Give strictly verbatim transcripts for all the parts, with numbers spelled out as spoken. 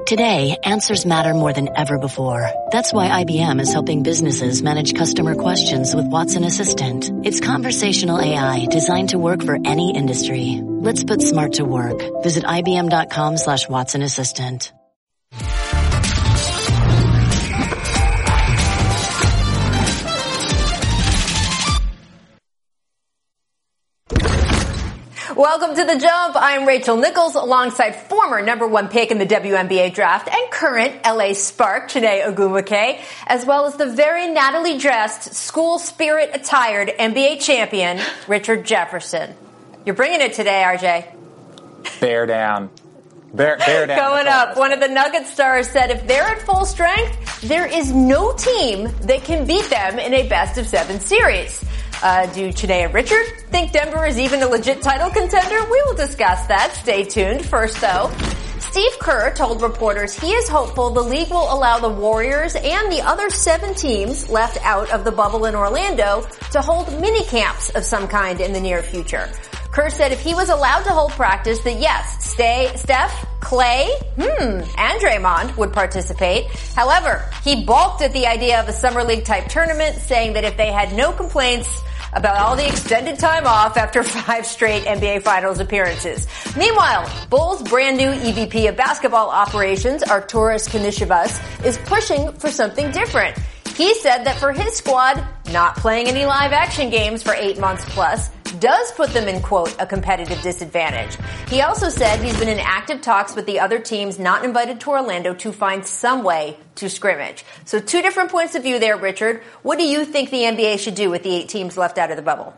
Today, answers matter more than ever before. That's why I B M is helping businesses manage customer questions with Watson Assistant. It's conversational A I designed to work for any industry. Let's put smart to work. Visit ibm.com slash Watson Assistant. Welcome to The Jump. I'm Rachel Nichols alongside former number one pick in the W N B A draft and current L A Spark, Chiney Ogwumike, as well as the very Natalie dressed, school spirit attired N B A champion, Richard Jefferson. You're bringing it today, R J. Bear down. Bear, bear down. Going up, one of the Nuggets stars said if they're at full strength, there is no team that can beat them in a best of seven series. Uh, do Chiney and Richard think Denver is even a legit title contender? We will discuss that. Stay tuned. First, though, Steve Kerr told reporters he is hopeful the league will allow the Warriors and the other seven teams left out of the bubble in Orlando to hold mini camps of some kind in the near future. Kerr said if he was allowed to hold practice that yes, stay, Steph, Clay, hmm, and Draymond would participate. However, he balked at the idea of a summer league type tournament, saying that if they had no complaints about all the extended time off after five straight N B A Finals appearances. Meanwhile, Bulls' brand new E V P of basketball operations, Arturas Kanishevas, is pushing for something different. He said that for his squad, not playing any live action games for eight months plus does put them in, quote, a competitive disadvantage. He also said he's been in active talks with the other teams not invited to Orlando to find some way to scrimmage. So two different points of view there, Richard. What do you think the N B A should do with the eight teams left out of the bubble?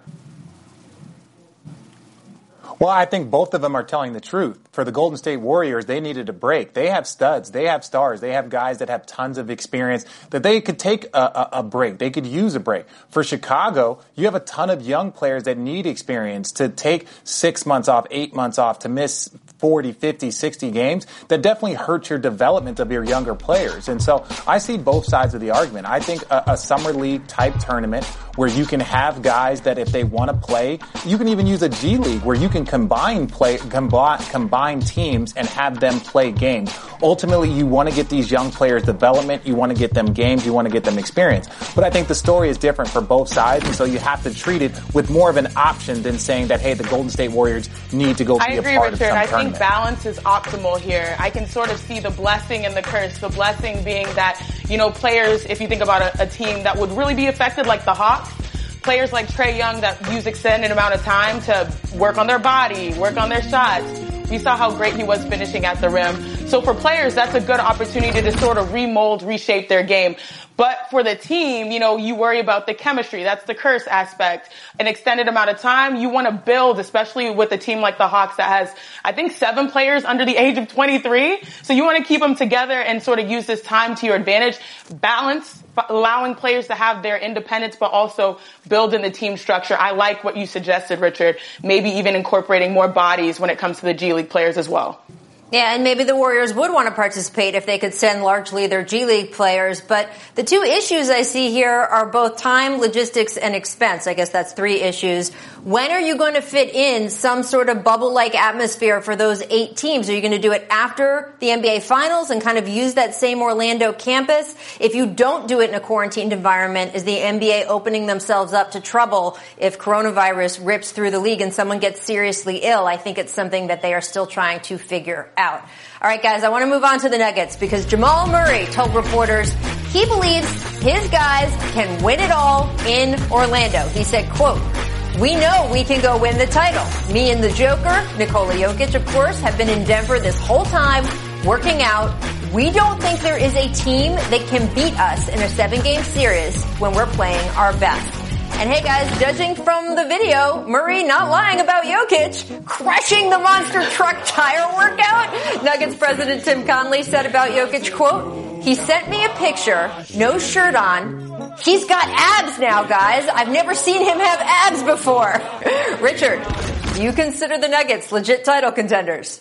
Well, I think both of them are telling the truth. For the Golden State Warriors, they needed a break. They have studs. They have stars. They have guys that have tons of experience that they could take a, a, a break. They could use a break. For Chicago, you have a ton of young players that need experience to take six months off, eight months off, to miss forty, fifty, sixty games. That definitely hurts your development of your younger players. And so I see both sides of the argument. I think a, a summer league type tournament where you can have guys that if they want to play, you can even use a G League where you can combine play, combine, combine teams and have them play games. Ultimately, you want to get these young players development. You want to get them games. You want to get them experience. But I think the story is different for both sides. And so you have to treat it with more of an option than saying that, hey, the Golden State Warriors need to go be I agree, a part Richard. of some I tournament. think balance is optimal here. I can sort of see the blessing and the curse. The blessing being that, you know, players, if you think about a, a team that would really be affected like the Hawks, players like Trae Young that use extended amount of time to work on their body, work on their shots. We saw how great he was finishing at the rim. So for players, that's a good opportunity to sort of remold, reshape their game. But for the team, you know, you worry about the chemistry. That's the curse aspect. An extended amount of time, you want to build, especially with a team like the Hawks that has, I think, seven players under the age of twenty-three. So you want to keep them together and sort of use this time to your advantage. Balance, allowing players to have their independence, but also build in the team structure. I like what you suggested, Richard. Maybe even incorporating more bodies when it comes to the G League players as well. Yeah, and maybe the Warriors would want to participate if they could send largely their G League players. But the two issues I see here are both time, logistics, and expense. I guess that's three issues. When are you going to fit in some sort of bubble-like atmosphere for those eight teams? Are you going to do it after the N B A Finals and kind of use that same Orlando campus? If you don't do it in a quarantined environment, is the N B A opening themselves up to trouble if coronavirus rips through the league and someone gets seriously ill? I think it's something that they are still trying to figure out. Out. All right, guys, I want to move on to the Nuggets because Jamal Murray told reporters he believes his guys can win it all in Orlando. He said, quote, "We know we can go win the title. Me and the Joker, Nikola Jokic, of course, have been in Denver this whole time working out. We don't think there is a team that can beat us in a seven-game series when we're playing our best." And hey guys, judging from the video, Murray not lying about Jokic, crushing the monster truck tire workout. Nuggets president Tim Connelly said about Jokic, quote, "He sent me a picture, no shirt on. He's got abs now, guys. I've never seen him have abs before." Richard, do you consider the Nuggets legit title contenders?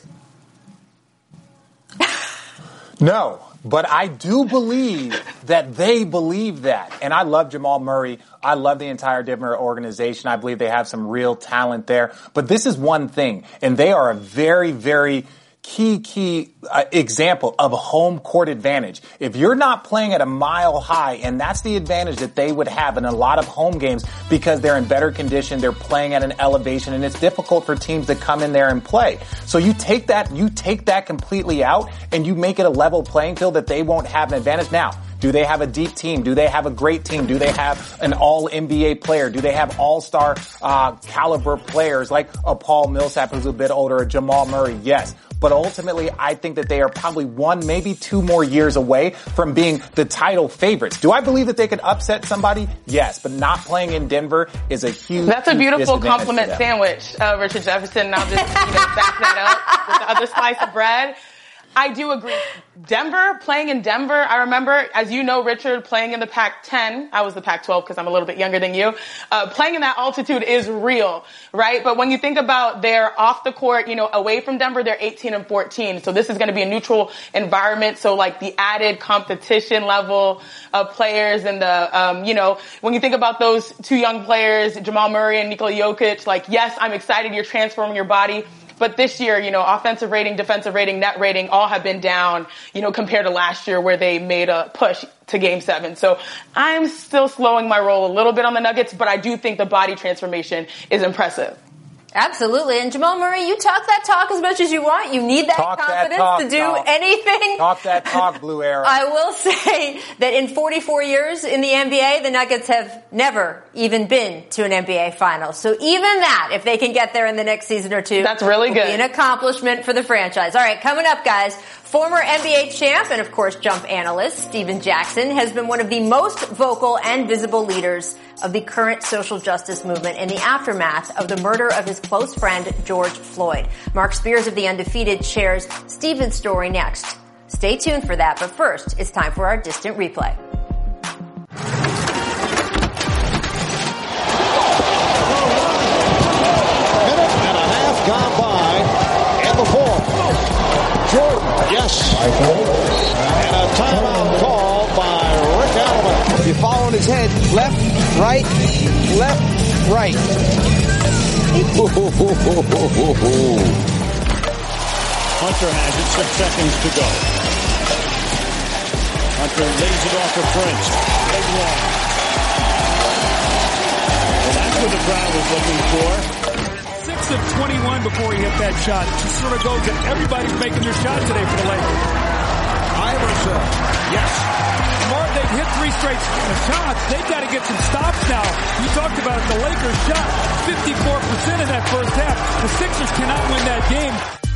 No. But I do believe that they believe that. And I love Jamal Murray. I love the entire Denver organization. I believe they have some real talent there. But this is one thing. And they are a very, very key, key uh, example of home court advantage. If you're not playing at a mile high, and that's the advantage that they would have in a lot of home games because they're in better condition, they're playing at an elevation, and it's difficult for teams to come in there and play. So you take that, you take that completely out, and you make it a level playing field that they won't have an advantage. Now, do they have a deep team? Do they have a great team? Do they have an all N B A player? Do they have all-star uh caliber players like a Paul Millsap who's a bit older, a Jamal Murray? Yes. But ultimately, I think that they are probably one, maybe two more years away from being the title favorites. Do I believe that they could upset somebody? Yes. But not playing in Denver is a huge That's a huge beautiful compliment sandwich, uh, Richard Jefferson. And I'll just, you know, back that up with the other slice of bread. I do agree. Denver, playing in Denver, I remember, as you know, Richard, playing in the Pac ten. I was the Pac twelve because I'm a little bit younger than you. Uh, playing in that altitude is real, right? But when you think about their off the court, you know, away from Denver, they're eighteen and fourteen. So this is going to be a neutral environment. So like the added competition level of players and the, um, you know, when you think about those two young players, Jamal Murray and Nikola Jokic, like, yes, I'm excited you're transforming your body. But this year, you know, offensive rating, defensive rating, net rating, all have been down, you know, compared to last year where they made a push to game seven. So I'm still slowing my roll a little bit on the Nuggets, but I do think the body transformation is impressive. Absolutely. And Jamal Murray, you talk that talk as much as you want. You need that talk confidence that talk, to do talk. anything. Talk that talk, Blue Arrow. I will say that in forty-four years in the N B A, the Nuggets have never even been to an N B A final. So even that, if they can get there in the next season or two, that's really good. Will be an accomplishment for the franchise. All right, coming up, guys. Former N B A champ and, of course, jump analyst Stephen Jackson has been one of the most vocal and visible leaders of the current social justice movement in the aftermath of the murder of his close friend, George Floyd. Mark Spears of The Undefeated shares Stephen's story next. Stay tuned for that, but first, it's time for our distant replay. Minute and a half gone by, and the fourth. Jordan, yes. And a timeout call by Rick Allen. You follow in his head, left, right, left, right. Hunter has it, six seconds to go. Hunter lays it off to Prince. Big one. Well, that's what the crowd was looking for. six of twenty-one before he hit that shot. It just sort of goes that everybody's making their shot today for the Lakers. Iverson. Yes. Martin, they've hit three straight shots. They've got to get some stops now. You talked about it. The Lakers shot fifty-four percent in that first half. The Sixers cannot win that game.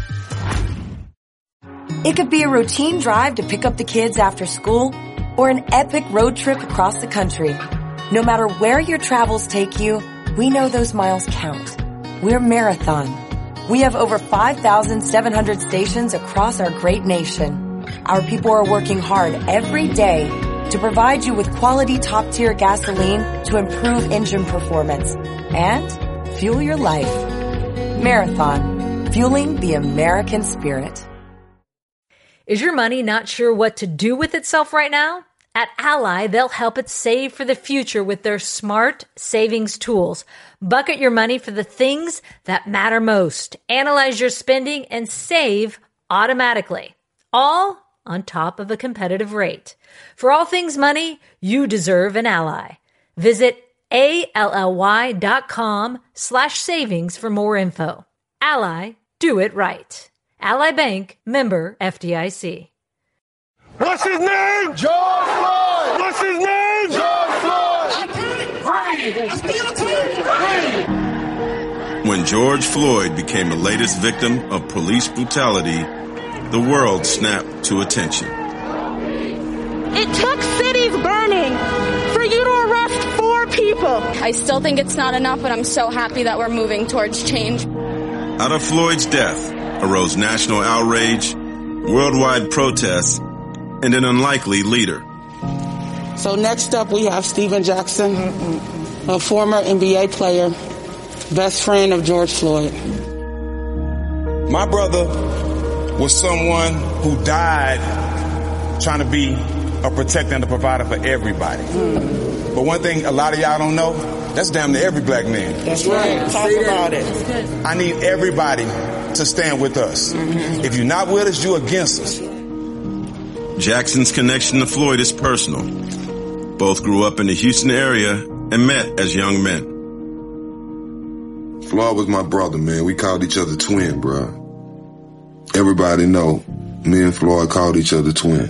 It could be a routine drive to pick up the kids after school or an epic road trip across the country. No matter where your travels take you, we know those miles count. We're Marathon. We have over five thousand seven hundred stations across our great nation. Our people are working hard every day to provide you with quality top-tier gasoline to improve engine performance and fuel your life. Marathon, fueling the American spirit. Is your money not sure what to do with itself right now? At Ally, they'll help it save for the future with their smart savings tools. Bucket your money for the things that matter most. Analyze your spending and save automatically. All on top of a competitive rate. For all things money, you deserve an Ally. Visit A-L-L-Y.com slash savings for more info. Ally, do it right. Ally Bank, member F D I C. What's his name? George Floyd! What's his name? George Floyd! When George Floyd became the latest victim of police brutality, the world snapped to attention. It took cities burning for you to arrest four people. I still think it's not enough, but I'm so happy that we're moving towards change. Out of Floyd's death arose national outrage, worldwide protests, and an unlikely leader. So next up we have Stephen Jackson, a former N B A player, best friend of George Floyd. My brother was someone who died trying to be a protector and a provider for everybody. Mm. But one thing a lot of y'all don't know, that's damn near every black man. That's right. Talk about it. I need everybody to stand with us. If you're not with us, you're against us. Jackson's connection to Floyd is personal. Both grew up in the Houston area and met as young men. Floyd was my brother, man. We called each other twin, bro. Everybody know me and Floyd called each other twin.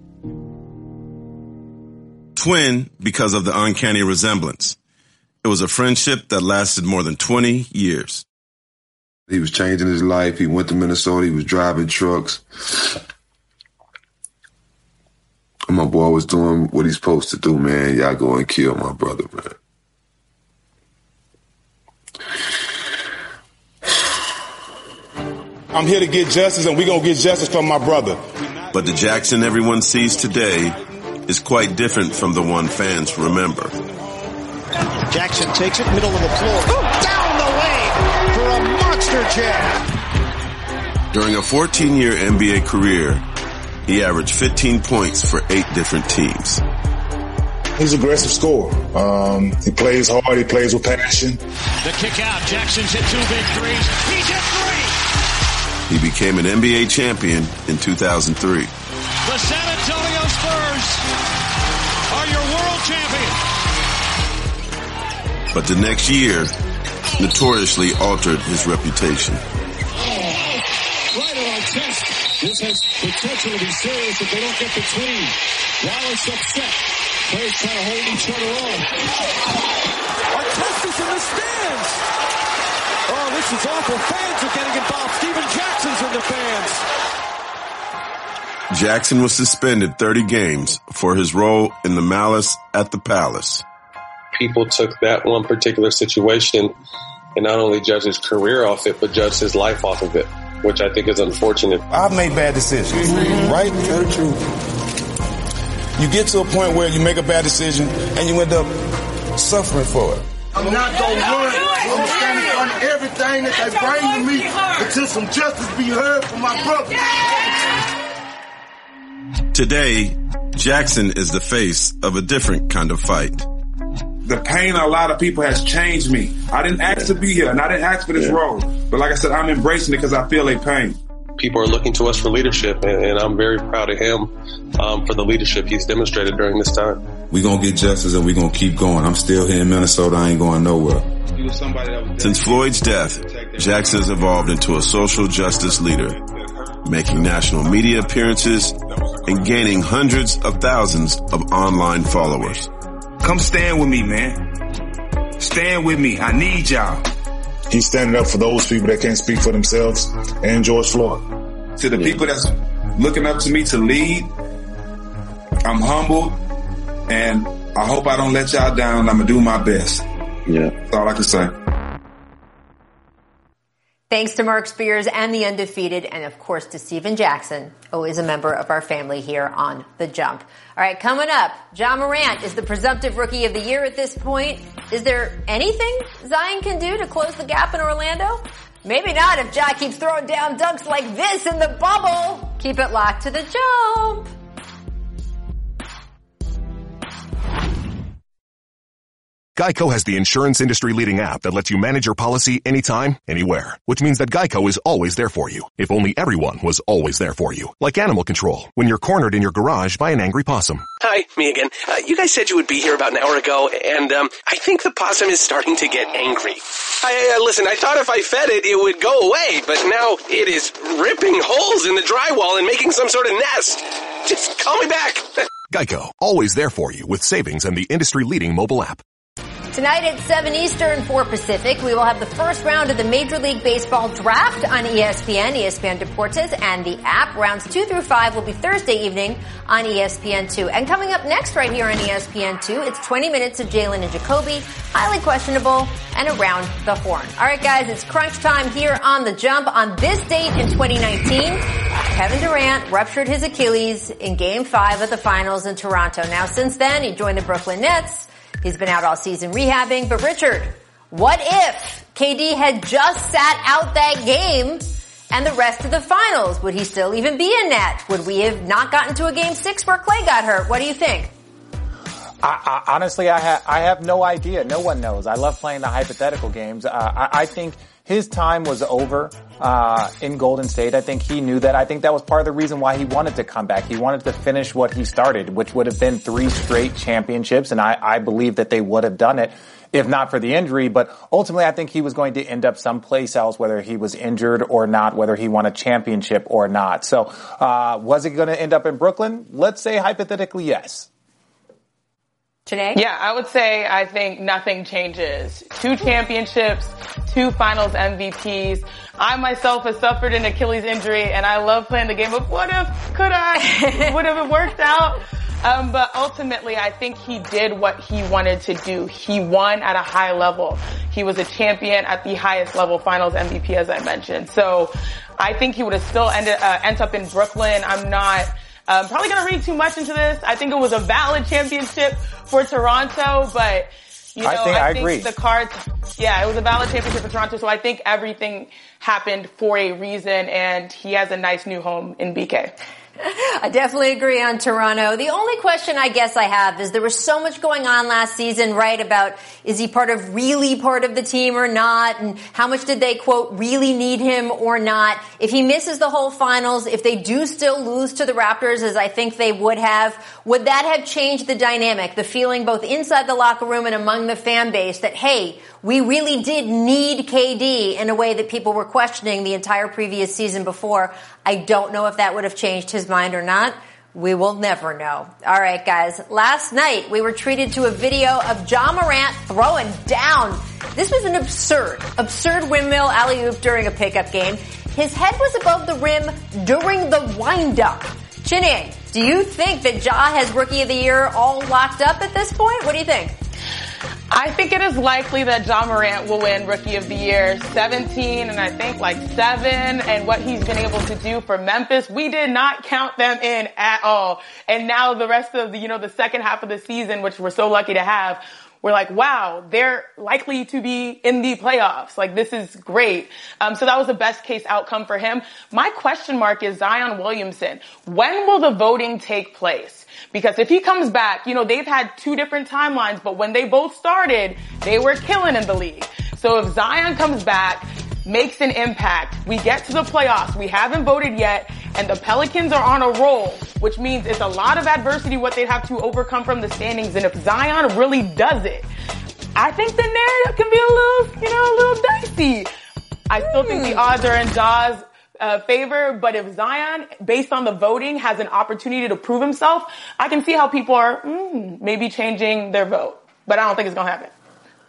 Twin because of the uncanny resemblance. It was a friendship that lasted more than twenty years. He was changing his life. He went to Minnesota. He was driving trucks. My boy was doing what he's supposed to do, man. Y'all go and kill my brother, man. I'm here to get justice, and we're going to get justice from my brother. But the Jackson everyone sees today is quite different from the one fans remember. Jackson takes it, middle of the floor. Oh, down the lane for a monster jam. During a fourteen-year N B A career, he averaged fifteen points for eight different teams. He's an aggressive scorer. Um, he plays hard. He plays with passion. The kick out. Jackson's hit two big threes. He's hit three. He became an N B A champion in two thousand three. The San Antonio Spurs are your world champions. But the next year notoriously altered his reputation. Right on our chest. This has potential to be serious if they don't get between. Wallace upset. Players trying to hold each other on. Artest is in the stands. Oh, this is awful. Fans are getting involved. Steven Jackson's in the fans. Jackson was suspended thirty games for his role in the malice at the Palace. People took that one particular situation and not only judged his career off it, but judged his life off of it, which I think is unfortunate. I've made bad decisions, right? Very true. You get to a point where you make a bad decision and you end up suffering for it. I'm not going to run. I'm standing on everything that they bring to me until some justice be heard for my brother. Today, Jackson is the face of a different kind of fight. The pain of a lot of people has changed me. I didn't ask to be here, and I didn't ask for this yeah. role. But like I said, I'm embracing it because I feel a pain. People are looking to us for leadership, and, and I'm very proud of him um, for the leadership he's demonstrated during this time. We're going to get justice, and we're going to keep going. I'm still here in Minnesota. I ain't going nowhere. Since Floyd's death, Jackson has evolved into a social justice leader, making national media appearances and gaining hundreds of thousands of online followers. Come stand with me, man. Stand with me. I need y'all. He's standing up for those people that can't speak for themselves and George Floyd. To the people that's looking up to me to lead, I'm humbled, and I hope I don't let y'all down. I'm going to do my best. Yeah. That's all I can say. Thanks to Mark Spears and the Undefeated, and of course to Steven Jackson, always a member of our family here on The Jump. All right, coming up, Ja Morant is the presumptive Rookie of the Year at this point. Is there anything Zion can do to close the gap in Orlando? Maybe not if Ja keeps throwing down dunks like this in the bubble. Keep it locked to The Jump. Geico has the insurance industry-leading app that lets you manage your policy anytime, anywhere. Which means that Geico is always there for you. If only everyone was always there for you. Like animal control, when you're cornered in your garage by an angry possum. Hi, me again. Uh, you guys said you would be here about an hour ago, and um, I think the possum is starting to get angry. I, uh, listen, I thought if I fed it, it would go away, but now it is ripping holes in the drywall and making some sort of nest. Just call me back. Geico, always there for you with savings and the industry-leading mobile app. Tonight at seven Eastern, four Pacific, we will have the first round of the Major League Baseball draft on E S P N, E S P N Deportes, and the app. Rounds two through five will be Thursday evening on E S P N two. And coming up next right here on E S P N two, it's twenty minutes of Jalen and Jacoby, highly questionable, and around the horn. All right, guys, it's crunch time here on The Jump. On this date in twenty nineteen, Kevin Durant ruptured his Achilles in Game five of the Finals in Toronto. Now, since then, he joined the Brooklyn Nets. He's been out all season rehabbing. But Richard, what if K D had just sat out that game and the rest of the finals? Would he still even be in net? Would we have not gotten to a game six where Klay got hurt? What do you think? I, I, honestly, I, ha- I have no idea. No one knows. I love playing the hypothetical games. Uh, I, I think his time was over uh in Golden State. I think he knew that. I think that was part of the reason why he wanted to come back. He wanted to finish what he started, which would have been three straight championships, and I, I believe that they would have done it if not for the injury. But ultimately, I think he was going to end up someplace else, whether he was injured or not, whether he won a championship or not. So uh was it going to end up in Brooklyn? Let's say hypothetically, yes. Janae? Yeah, I would say I think nothing changes. Two championships, two finals M V Ps. I myself have suffered an Achilles injury, and I love playing the game of what if, could I, would have it worked out? Um, but ultimately, I think he did what he wanted to do. He won at a high level. He was a champion at the highest level, finals M V P, as I mentioned. So I think he would have still ended, uh, ended up in Brooklyn. I'm not um, probably going to read too much into this. I think it was a valid championship for Toronto, but you know, I think, I I think agree. the cards, yeah, it was a valid championship for Toronto. So I think everything happened for a reason, and he has a nice new home in B K. I definitely agree on Toronto. The only question I guess I have is there was so much going on last season, right, about is he part of, really part of the team or not, and how much did they, quote, really need him or not. If he misses the whole finals, if they do still lose to the Raptors, as I think they would have, would that have changed the dynamic, the feeling both inside the locker room and among the fan base that, hey, we really did need K D in a way that people were questioning the entire previous season before? I don't know if that would have changed his mind or not. We will never know. All right, guys. Last night, we were treated to a video of Ja Morant throwing down. This was an absurd, absurd windmill alley-oop during a pickup game. His head was above the rim during the wind-up. Chinny, do you think that Ja has Rookie of the Year all locked up at this point? What do you think? I think it is likely that Ja Morant will win Rookie of the Year. seventeen and I think like seven, and what he's been able to do for Memphis, we did not count them in at all. And now the rest of the, you know, the second half of the season, which we're so lucky to have, we're like, wow, they're likely to be in the playoffs. Like, this is great. Um, so that was the best case outcome for him. My question mark is Zion Williamson. When will the voting take place? Because if he comes back, you know, they've had two different timelines, but when they both started, they were killing in the league. So if Zion comes back, makes an impact, we get to the playoffs, we haven't voted yet, and the Pelicans are on a roll, which means it's a lot of adversity what they'd have to overcome from the standings. And if Zion really does it, I think the narrative can be a little, you know, a little dicey. I still think the odds are in Ja's Uh, favor, but if Zion, based on the voting, has an opportunity to prove himself, I can see how people are mm, maybe changing their vote. But I don't think it's going to happen.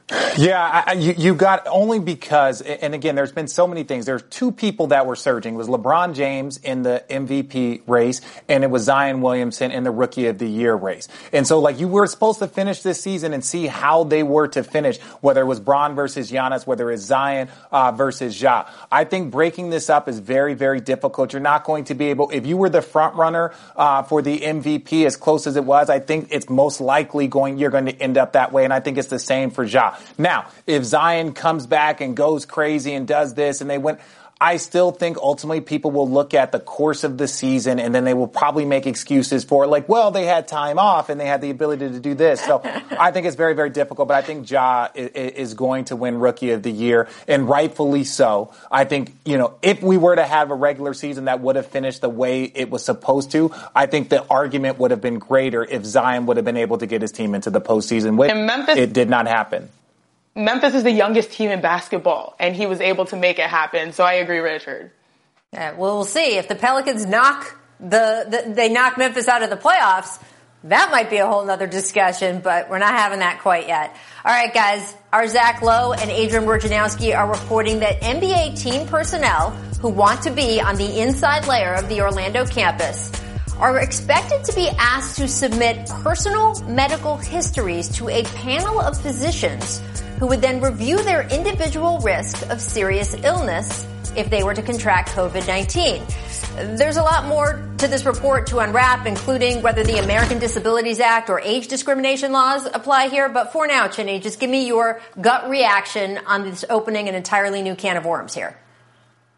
Yeah, I, you, you got only because, and again, there's been so many things. There's two people that were surging. It was LeBron James in the M V P race, and it was Zion Williamson in the Rookie of the Year race. And so, like, you were supposed to finish this season and see how they were to finish, whether it was Bron versus Giannis, whether it's Zion uh, versus Ja. I think breaking this up is very, very difficult. You're not going to be able, if you were the front runner uh, for the M V P as close as it was, I think it's most likely going, you're going to end up that way. And I think it's the same for Ja. Now, if Zion comes back and goes crazy and does this and they win, I still think ultimately people will look at the course of the season and then they will probably make excuses for it, like, well, they had time off and they had the ability to do this. So I think it's very, very difficult, but I think Ja is going to win Rookie of the Year, and rightfully so. I think, you know, if we were to have a regular season that would have finished the way it was supposed to, I think the argument would have been greater if Zion would have been able to get his team into the postseason, which Memphis- it did not happen. Memphis is the youngest team in basketball, and he was able to make it happen. So I agree, Richard. Yeah, well, we'll see. If the Pelicans knock the, the they knock Memphis out of the playoffs, that might be a whole nother discussion, but we're not having that quite yet. All right, guys. Our Zach Lowe and Adrian Wojnarowski are reporting that N B A team personnel who want to be on the inside layer of the Orlando campus are expected to be asked to submit personal medical histories to a panel of physicians who would then review their individual risk of serious illness if they were to contract COVID nineteen. There's a lot more to this report to unwrap, including whether the American Disabilities Act or age discrimination laws apply here. But for now, Chinny, just give me your gut reaction on this opening an entirely new can of worms here.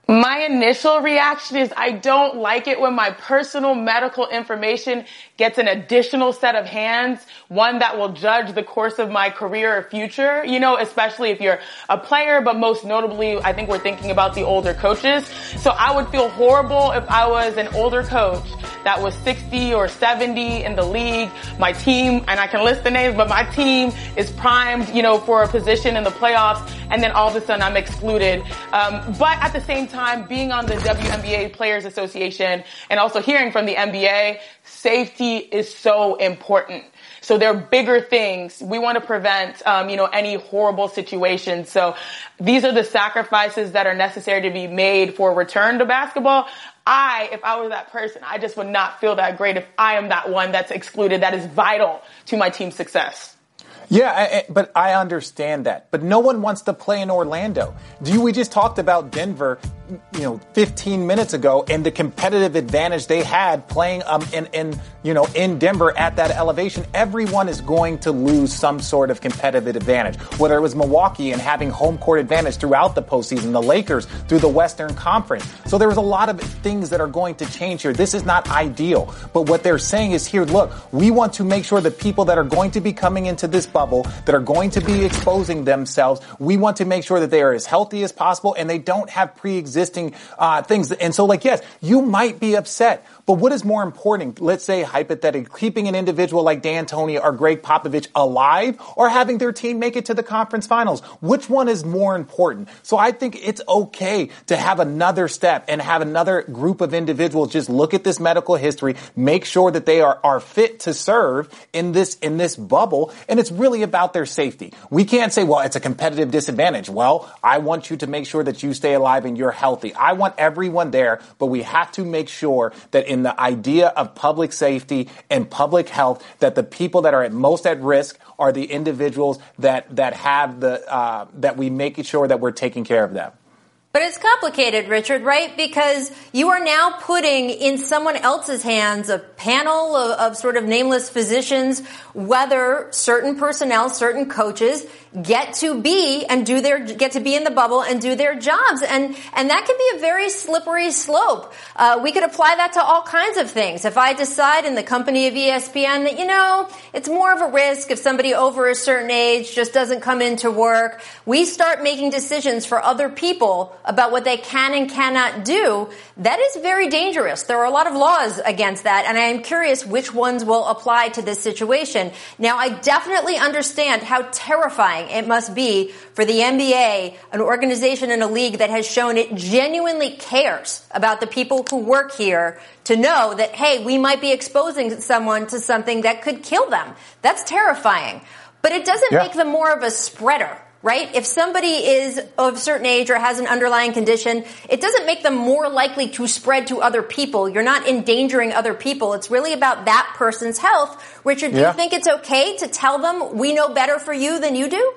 My initial reaction is I don't like it when my personal medical information gets an additional set of hands, one that will judge the course of my career or future, you know, especially if you're a player, but most notably, I think we're thinking about the older coaches. So I would feel horrible if I was an older coach that was sixty or seventy in the league. My team, and I can list the names, but my team is primed, you know, for a position in the playoffs, and then all of a sudden I'm excluded. Um, but at the same time, being on the W N B A Players Association and also hearing from the N B A, safety is so important. So there are bigger things. We want to prevent, um, you know, any horrible situations. So these are the sacrifices that are necessary to be made for a return to basketball. I, if I was that person, I just would not feel that great if I am that one that's excluded. That is vital to my team's success. Yeah, I, but I understand that. But no one wants to play in Orlando. Do we just talked about Denver, you know, fifteen minutes ago, and the competitive advantage they had playing um in, in you know in Denver at that elevation. Everyone is going to lose some sort of competitive advantage. Whether it was Milwaukee and having home court advantage throughout the postseason, the Lakers through the Western Conference. So there was a lot of things that are going to change here. This is not ideal. But what they're saying is here, look, we want to make sure that people that are going to be coming into this bubble, that are going to be exposing themselves, we want to make sure that they are as healthy as possible and they don't have pre-existing uh, things. And so, like, yes, you might be upset, but what is more important? Let's say, hypothetically, keeping an individual like D'Antoni or Greg Popovich alive or having their team make it to the conference finals. Which one is more important? So I think it's okay to have another step and have another group of individuals just look at this medical history, make sure that they are, are fit to serve in this, in this bubble. And it's really about their safety. We can't say, well, it's a competitive disadvantage. Well, I want you to make sure that you stay alive and you're healthy. I want everyone there, but we have to make sure that in the idea of public safety and public health, that the people that are at most at risk are the individuals that, that have the, uh, that we make sure that we're taking care of them. But it's complicated, Richard, right? Because you are now putting in someone else's hands a panel of, of sort of nameless physicians, whether certain personnel, certain coaches get to be and do their, get to be in the bubble and do their jobs. And, and that can be a very slippery slope. Uh, we could apply that to all kinds of things. If I decide in the company of E S P N that, you know, it's more of a risk if somebody over a certain age just doesn't come into work, we start making decisions for other people about what they can and cannot do. That is very dangerous. There are a lot of laws against that, and I am curious which ones will apply to this situation. Now, I definitely understand how terrifying it must be for the N B A, an organization in a league that has shown it genuinely cares about the people who work here, to know that, hey, we might be exposing someone to something that could kill them. That's terrifying. But it doesn't yeah. make them more of a spreader. Right? If somebody is of a certain age or has an underlying condition, it doesn't make them more likely to spread to other people. You're not endangering other people. It's really about that person's health. Richard, do yeah. you think it's okay to tell them we know better for you than you do?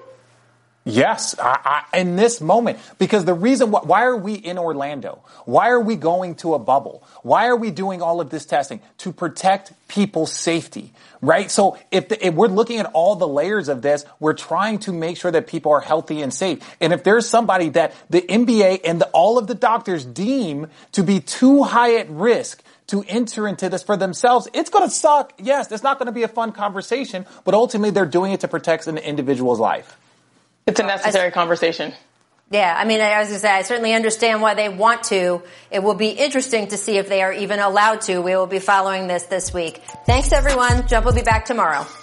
Yes, I, I, in this moment, because the reason why, why are we in Orlando? Why are we going to a bubble? Why are we doing all of this testing? To protect people's safety, right? So if, the, if we're looking at all the layers of this, we're trying to make sure that people are healthy and safe. And if there's somebody that the N B A and the, all of the doctors deem to be too high at risk to enter into this for themselves, it's going to suck. Yes, it's not going to be a fun conversation, but ultimately they're doing it to protect an individual's life. It's a necessary I, conversation. Yeah, I mean, I was going to say, I certainly understand why they want to. It will be interesting to see if they are even allowed to. We will be following this this week. Thanks, everyone. Jump will be back tomorrow.